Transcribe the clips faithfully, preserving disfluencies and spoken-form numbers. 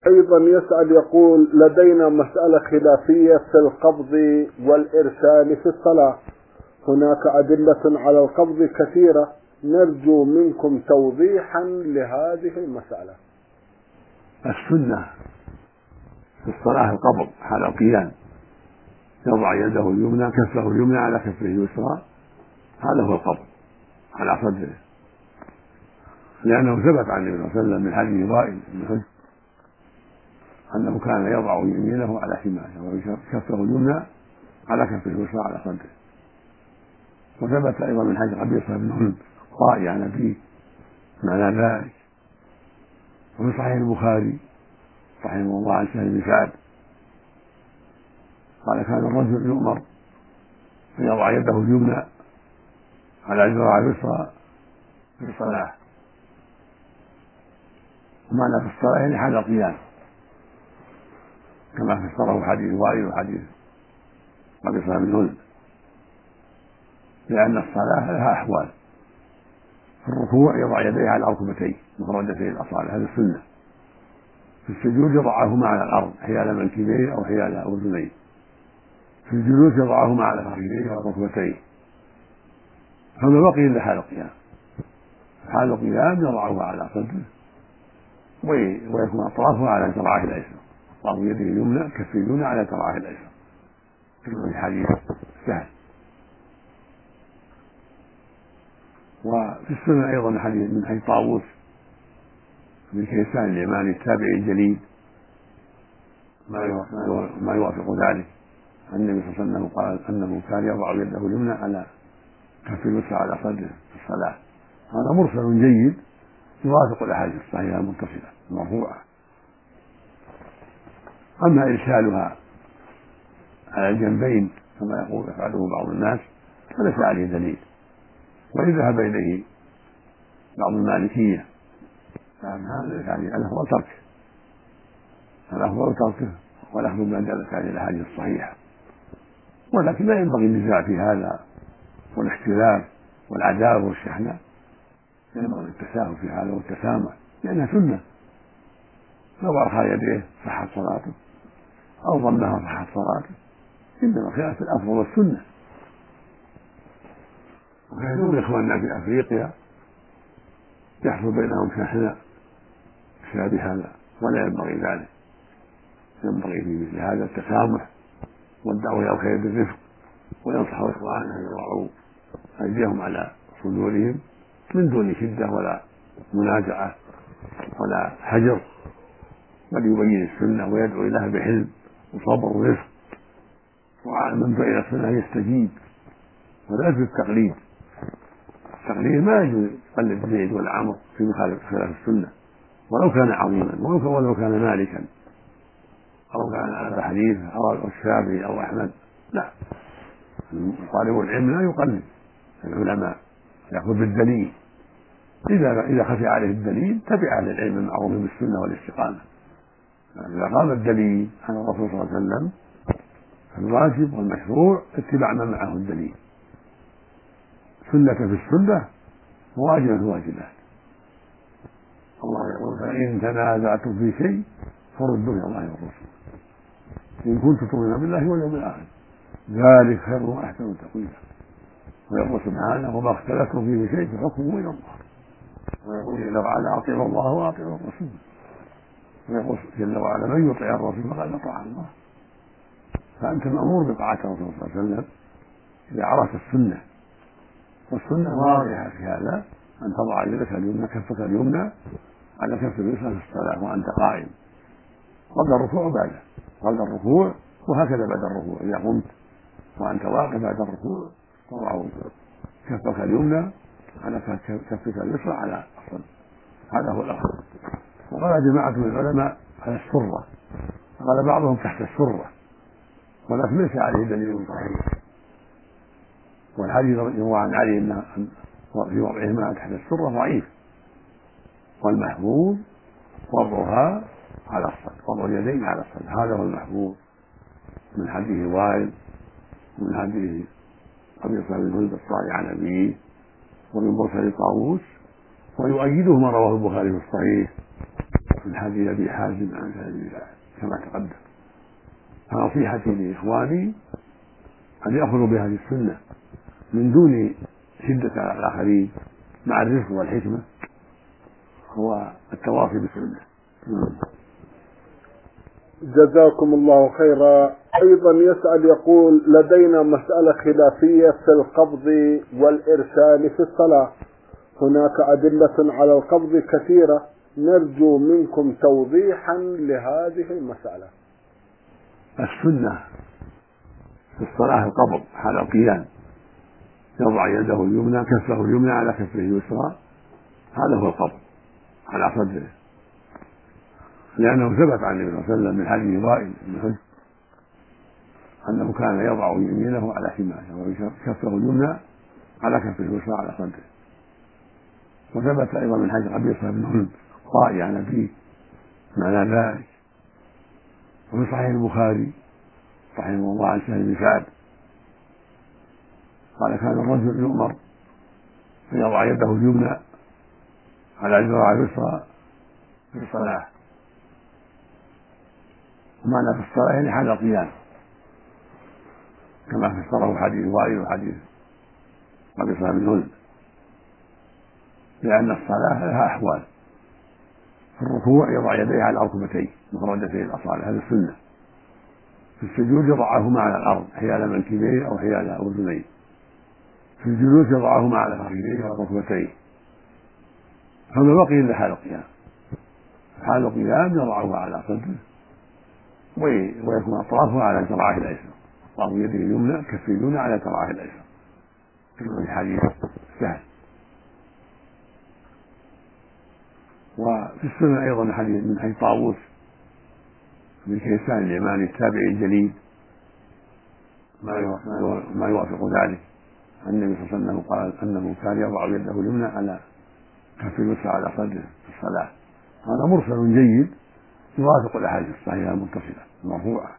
أيضا يسأل يقول: لدينا مسألة خلافية في القبض والإرسال في الصلاة، هناك أدلة على القبض كثيرة، نرجو منكم توضيحا لهذه المسألة. السنة في الصلاة القبض حال القيام، يضع يده اليمنى كفه اليمنى على كفه اليسرى، هذا هو القبض على صدره، لأنه ثبت عن النبي صلى الله عليه وسلم من حديث وائل بن حجر أنه كان يضع يمينه على شماله وكفه اليمنى على كفه اليسرى على صدره. وثبت أيضا من حديث قبيصة بن هند طائي عن أبيه معنى ذلك. وفي صحيح البخاري رحمه الله عن سهل بن سعد قال: كان الرجل يؤمر أن يضع يده اليمنى على الذراع اليسرى في الصلاة، ومعنى في الصلاة يعني حال القيام، كما فسره حديث وائل وحديث قبيصة بن هند، لأن الصلاة لها أحوال. في الركوع يضع يديه على ركبتيه مفردتي الأصابع، هذه السنة. في السجود يضعهما على الأرض حيال منكبيه أو حيال أذنيه. في الجلوس يضعهما على فخذيه أو ركبتيه. فما بقي إلا حال القيام. حال القيام يضعه على صدره ويكون أطرافه على ذراعه الأيسر، أطراف يده اليمنى كف اليمنى على ذراعه الأيسر، في حديث سهل. وفي السنة أيضا حديث من حديث طاووس بن كيسان اليماني التابعي الجليل ما يوافق ذلك، عن النبي صلى الله عليه وسلم قال أنه كان يضع يده اليمنى على كف اليسرى على صدره في الصلاة. هذا مرسل جيد يوافق الأحاديث الصحيحة المتصلة المرفوعة. أما إرسالها على الجنبين كما يقول يفعله بعض الناس فليس عليه دليل، وإن ذهب إليه بعض المالكية يعني الأفضل تركه، الأفضل تركه والأخذ بما دلت عليه الأحاديث الصحيحة. ولكن لا ينبغي النزاع في هذا والاختلاف والعداوة والشحناء، ينبغي التساهل في هذا والتسامح، لأنها سنة. لو أرخى يديه صحت صلاته أو ضمها صحت صلاته، إنما خلاف الأفضل والسنة. وكثير من إخواننا في أفريقيا يحصل بينهم شحناء بسبب هذا، ولا ينبغي ذلك. ينبغي في مثل هذا التسامح والدعوة إلى الخير بالرفق، وينصح إخوانهم أن يضعوا أيديهم على صدورهم من دون شدة ولا منازعة ولا حجر، بل يبين السنة ويدعو إليها بحلم وصبر ورفق. وعلى من دعا إلى السنة يستجيب ولا يجوز التقليد. التقليد ما يجوز يقلد زيد ولا عمرو في مخالفة خلاف السنة، ولو كان عظيما ولو كان مالكا أو كان أبا حنيفة أو الشافعي أو أحمد، لا. طالب العلم لا يقلد العلماء، يأخذ بالدليل. إذا إذا خفي عليه الدليل تبع أهل العلم المعروفين بالسنة والاستقامة. إذا قام الدليل عن الرسول صلى الله عليه وسلم الواجب والمشروع اتباع ما معه الدليل. سنة في السنة وواجب الواجبات. الله يقول: فإن تنازعتم في شيء فردوه إلى الله والرسول إن كنتم تؤمنون بالله واليوم الآخر ذلك خير وأحسن تأويلا. ويقول سبحانه: وما اختلفتم فيه شيء فحكمه إلى الله. ويقول جل وعلا: أطيعوا الله وأطيعوا الرسول. ويقول جل وعلا: من يطع الرسول فقد أطاع الله. فأنت مأمور بطاعة الرسول صلى الله عليه وسلم إذا عرفت السنة، والسنة واضحة في هذا، أن تضع يدك اليمنى كفك اليمنى على كف اليسرى في الصلاة وأنت قائم قبل الركوع وبعده، قبل الركوع وهكذا بعد الركوع. إذا قمت وأنت واقف بعد الركوع تضع كفك اليمنى على كفك اليسرى على الصدر، هذا هو الأفضل. وقال جماعة من العلماء على السرة، قال بعضهم تحت السرة، ولكن ليس عليه دليل صحيح. والحديث يروى عن علي أن في وضعهما تحت السرة ضعيف، والمحفوظ وضعها على الصدر، وضع اليدين على الصدر، هذا هو المحفوظ من حديث وائل ومن حديث قبيصة بن هند الصالح عن أبيه ومن مرسل طاووس، ويؤيده ما رواه البخاري في الصحيح من حديث أبي حازم عن سبيل كما تقدم. فنصيحتي لإخواني أن يأخذوا بهذه السنة من دون شدة على الآخرين، مع الرفق والحكمة، هو التواصي بالسنة. جزاكم الله خيرا. أيضا يسأل يقول: لدينا مسألة خلافية في القبض والإرسال في الصلاة، هناك أدلة على القبض كثيرة، نرجو منكم توضيحا لهذه المسألة. السنة في الصلاة القبض حال القيام، يضع يده اليمنى كفه اليمنى على كفه اليسرى، هذا هو القبض على صدره، لأنه ثبت عن النبي صلى الله عليه وسلم من حديث وائل بن حجر أنه كان يضع يمينه على شماله وكفه اليمنى على كفه اليسرى على صدره. وثبت أيضا من حديث قبيصة بن هند طائي عن أبيه معنى ذلك. وفي صحيح البخاري رحمه الله عن سهل بن سعد قال: كان الرجل يؤمر فيضع يده اليمنى على ذراع اليسرى في الصلاة، ومعنى في الصلاة يعني حال القيام، كما فسره حديث وائل وحديث قبيصة بن هند، لأن الصلاة لها أحوال. في الركوع يضع يديه على ركبتيه مفردتي الأصابع، هذا السنة. في السجود يضعهما على الأرض حيال منكبيه أو حيال أذنيه. في الجلوس يضعهما على فخذيه أو ركبتيه. فما بقي إلا حال القيام. حال القيام يضعه على صدره ويكون أطرافه على ذراعه الأيسر، أطراف يده اليمنى كف اليمنى على ذراعه الأيسر، في حديث سهل. وفي السنة أيضا حديث من حديث طاووس بن كيسان اليماني التابعي الجليل ما يوافق ذلك. النبي صلى الله عليه وسلم قال أنه كان يضع يده اليمنى على كف اليسرى على صدره في الصلاة. هذا مرسل جيد يوافق الأحاديث الصحيحة المتصلة المرفوعة.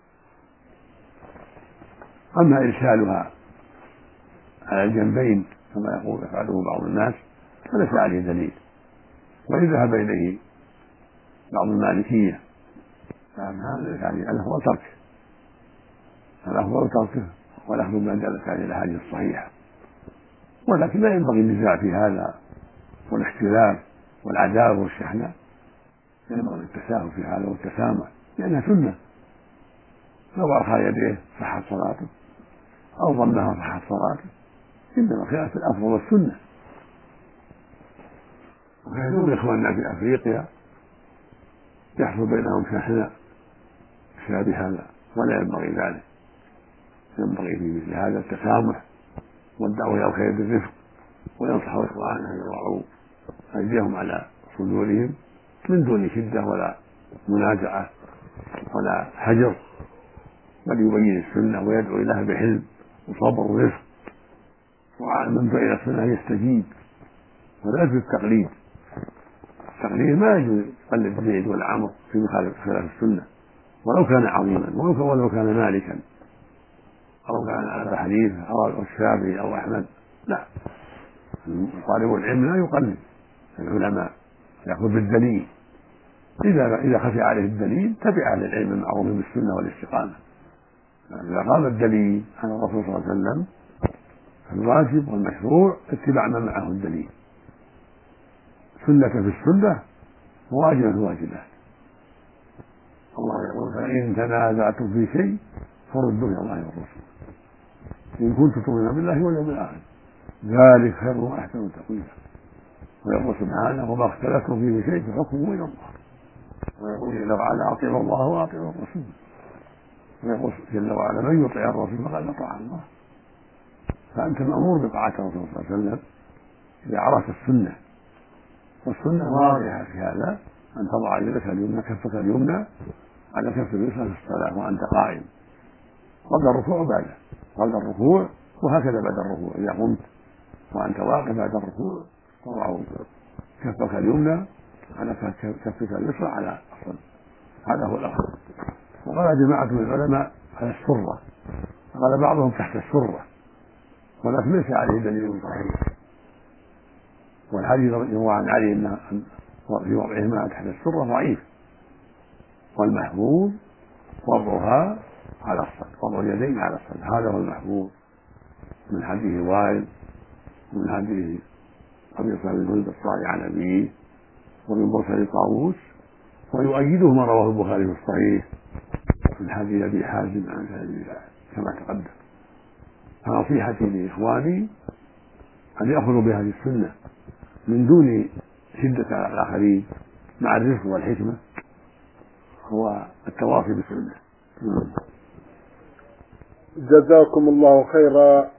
أما إرسالها على الجنبين كما يقول يفعله بعض الناس فليس عليه دليل، وإن ذهب إليه بعض المالكية يعني الأفضل تركه، الأفضل تركه والأخذ بما دلت عليه الأحاديث الصحيحة. ولكن لا ينبغي النزاع في هذا والاختلاف والعداوة والشحناء، ينبغي التساهل في هذا والتسامح، لأنها سنة. لو أرخى يديه صحت صلاته أو ضمها صحت صلاته، إنما الخلاف الأفضل والسنة. وكثير من إخواننا في أفريقيا يحصل بينهم شحناء بسبب هذا، ولا ينبغي ذلك. ينبغي في مثل هذا التسامح والدعوة إلى الخير بالرفق، وينصح إخوانهم أن يضعوا أيديهم على صدورهم من دون شدة ولا منازعة ولا حجر، بل يبين السنة ويدعو إليها بحلم وصبر ورفق. وعلى من دعا إلى السنة يستجيب ولا يجوز التقليد. التقليد ما يجوز يقلد زيد ولا عمرو في مخالفة خلاف السنة، ولو كان عظيما ولو كان مالكا أو كان أبا حنيفة أو الشافعي أو أحمد. لا، طالب العلم لا يقلد العلماء، يأخذ بالدليل. إذا إذا خفي عليه الدليل تبع أهل العلم المعروف بالسنة والاستقامة. إذا قام الدليل عن الرسول صلى الله عليه وسلم فالواجب والمشروع اتباع ما معه الدليل. سنة في السنة وواجبة في الواجبات. الله يقول: فإن تنازعتم في شيء فردوه إلى الله والرسول إن كنتم تؤمنون بالله واليوم الآخر ذلك خير وأحسن تأويلا. ويقول سبحانه: وما اختلفتم فيه شيء فحكمه إلى الله. ويقول جل وعلا: أطيعوا الله وأطيعوا الرسول. ويقول جل وعلا: من يطع الرسول فقد أطاع الله. فأنت مأمور بطاعة الرسول صلى الله عليه وسلم إذا عرفت السنة، والسنة واضحة في هذا، أن تضع يدك اليمنى كفك اليمنى على كف اليسرى في الصلاة وأنت قائم قبل الركوع وبعده، قبل الركوع وهكذا بعد الركوع. إذا قمت وأنت واقف بعد الركوع تضع كفك اليمنى على كفك اليسرى على الصدر، هذا هو الأفضل. وقال جماعة من العلماء على السرة، قال بعضهم تحت السرة، ولكن ليس عليه دليل صحيح. والحديث يروى عن علي أن في وضعهما تحت السرة ضعيف، والمحفوظ وضعها على الصدر، وضع اليدين على الصدر، هذا هو المحفوظ من حديث وائل ومن حديث أبي صالح الخدري الصالح عن أبيه ومن مرسل طاووس، ويؤيده ما رواه البخاري في الصحيح من حديث أبي حازم عن سعيد كما تقدم. فنصيحتي لإخواني أن يأخذوا بهذه السنة من دون شدة على الآخرين، مع الرفق والحكمة هو التواصي بالسنة. جزاكم الله خيرا.